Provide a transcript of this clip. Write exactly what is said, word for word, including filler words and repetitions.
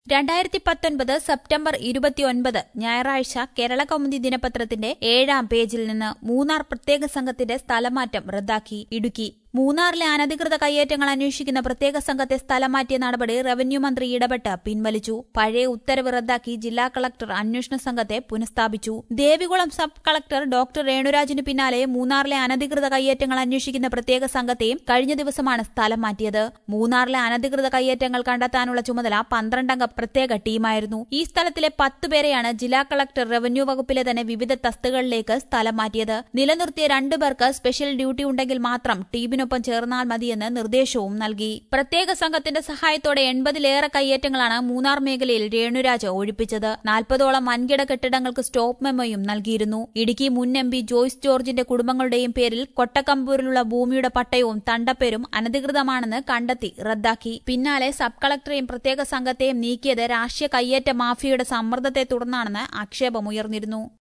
രണ്ടായിരത്തി പത്തൊൻപത് സെപ്റ്റംബർ ഇരുപത്തിയൊൻപത് ഞായറാഴ്ച കേരള കൗമുദി ദിനപത്രത്തിന്റെ ഏഴാം പേജിൽ നിന്ന് മൂന്നാർ പ്രത്യേക സംഘത്തിന്റെ സ്ഥലമാറ്റം റദ്ദാക്കി ഇടുക്കി. മൂന്നാറിലെ അനധികൃത കയ്യേറ്റങ്ങൾ അന്വേഷിക്കുന്ന പ്രത്യേക സംഘത്തെ സ്ഥലം മാറ്റിയ നടപടി റവന്യൂ മന്ത്രി ഇടപെട്ട് പിൻവലിച്ചു. പഴയ ഉത്തരവ് റദ്ദാക്കി ജില്ലാ കളക്ടർ അന്വേഷണ സംഘത്തെ പുനഃസ്ഥാപിച്ചു. ദേവികുളം സബ് കളക്ടർ ഡോക്ടർ രേണുരാജിന് പിന്നാലെ മൂന്നാറിലെ അനധികൃത കയ്യേറ്റങ്ങൾ അന്വേഷിക്കുന്ന പ്രത്യേക സംഘത്തെയും കഴിഞ്ഞ ദിവസമാണ് സ്ഥലം മാറ്റിയത്. മൂന്നാറിലെ അനധികൃത കയ്യേറ്റങ്ങൾ കണ്ടെത്താനുള്ള ചുമതല പന്ത്രണ്ടംഗ പ്രത്യേക ടീമായിരുന്നു. ഈ സ്ഥലത്തിലെ പത്തുപേരെയാണ് ജില്ലാ കളക്ടർ റവന്യൂ വകുപ്പിലെ തന്നെ വിവിധ തസ്തികകളിലേക്ക് സ്ഥലം മാറ്റിയത്. നിലനിർത്തിയ രണ്ടുപേർക്ക് സ്പെഷ്യൽ ഡ്യൂട്ടി ഉണ്ടെങ്കിൽ മാത്രം ടീമിനൊപ്പം ചേർന്നാൽ മതിയെന്ന് നിർദ്ദേശവും നൽകി. പ്രത്യേക സംഘത്തിന്റെ സഹായത്തോടെ എൺപതിലേറെ കയ്യേറ്റങ്ങളാണ് മൂന്നാർ മേഖലയിൽ രേണുരാജ് ഒഴിപ്പിച്ചത്. നാൽപ്പതോളം വൻകിട കെട്ടിടങ്ങൾക്ക് സ്റ്റോപ്പ് മെമ്മോയും നൽകിയിരുന്നു. ഇടുക്കി മുൻ എം പി ജോയ്സ് ജോർജിന്റെ കുടുംബങ്ങളുടെയും പേരിൽ കൊട്ടക്കമ്പൂരിലുള്ള ഭൂമിയുടെ പട്ടയവും തണ്ടപ്പേരും അനധികൃതമാണെന്ന് കണ്ടെത്തി റദ്ദാക്കി. പിന്നാലെ സബ് കളക്ടറെയും പ്രത്യേക സംഘത്തെയും നീക്കിയത് രാഷ്ട്രീയ കയ്യേറ്റ മാഫിയയുടെ സമ്മർദ്ദത്തെ തുടർന്നാണെന്ന് ആക്ഷേപമുയർന്നിരുന്നു.